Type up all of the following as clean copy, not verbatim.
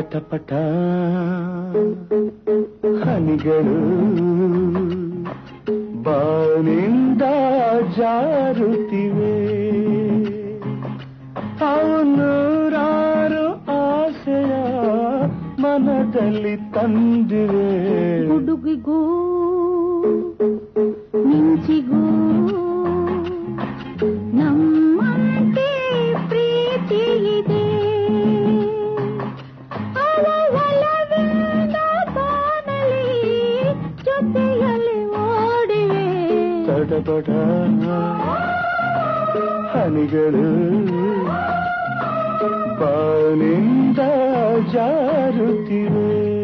ಪಟ ಹನಿಗಳು ಬಾನಿಂದ ಜಾರುತ್ತಿವೆ. ಅವನೂರಾರು ಆಸೆಯ ಮನದಲ್ಲಿ ತಂದಿವೆ. ಹುಡುಗಿಗೂ ಮಿಂಚಿಗೂ ನಮ್ಮಂತೆ ಪ್ರೀತಿ ಇದೆ. ಅವಲವಿಂದ ಬಾನಲಿ ಜೊತೆಯಲ್ಲಿ ಓಡಿವೆ. ತಡಬಡ ಹನಿಗಳು ಬಾನಿಂದ ಜಾರುತ್ತಿವೆ.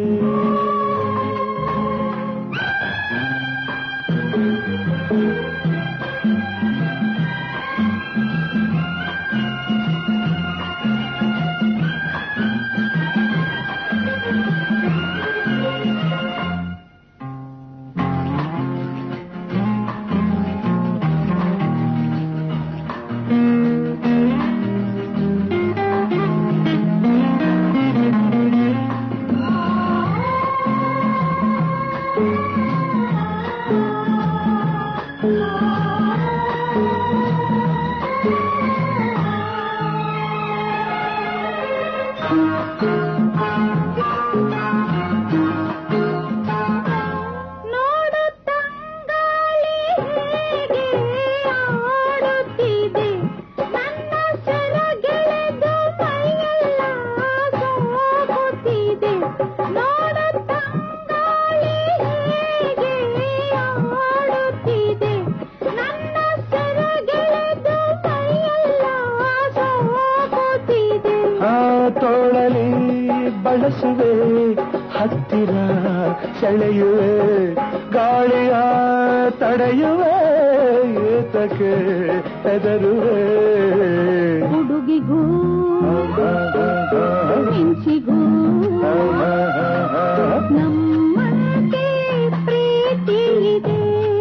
ತೋಳಲಿ ಬಳಸುವೆ ಹತ್ತಿರ ಸೆಳೆಯುವೆ. ಗಾಳಿಯ ತಡೆಯುವೆ ಏತಕ್ಕೆ ಹೆದರುವೆ. ಹುಡುಗಿಗೂ ಮಿಂಚಿಗೂ ನಮ್ಮಂತೆ ಪ್ರೀತಿ ಇದೆ.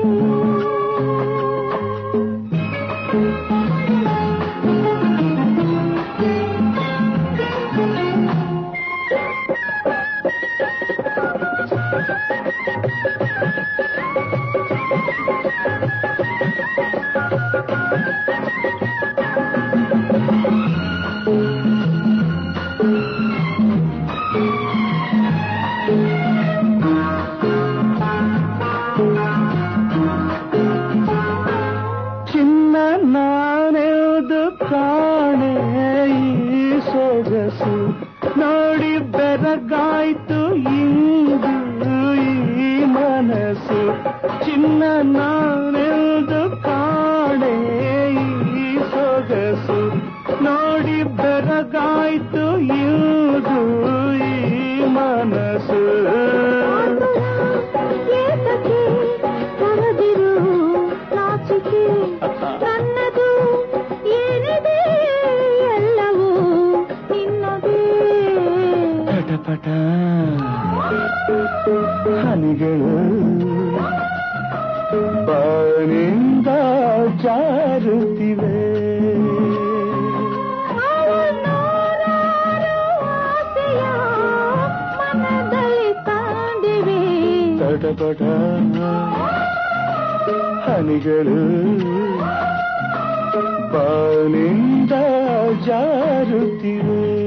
ಚಿನ್ನ ನಾನೆದು ಕಾಣೆ ಈ ಸೊಗಸು ನೋಡಿ ಬೆರಗಾಯ್ತು ಇಂದು ಈ ಮನಸ್ಸು. ಚಿನ್ನ ನಾನೆದು ಕಾಣೆ ಈ ಸೊಗಸು ನೋಡಿ ಬೆರಗಾಯ್ತು ಇಂದು ಈ ಮನಸ್ಸು. ನನ್ನದು ಏನಿದೆ ಎಲ್ಲವೂ ನಿನ್ನದೇ. ಪಟಪಟ ಹನಿಗಳು ಬಾನಿಂದ ಜಾರುತ್ತಿವೆ. ಆಸೆಯ ಮನದಲ್ಲಿ ತಾಂಡಿವೆ. ತಟಪಟ ಹನಿಗಳು ಬಾನಿಂದ ಜಾರುತ್ತಿವೆ.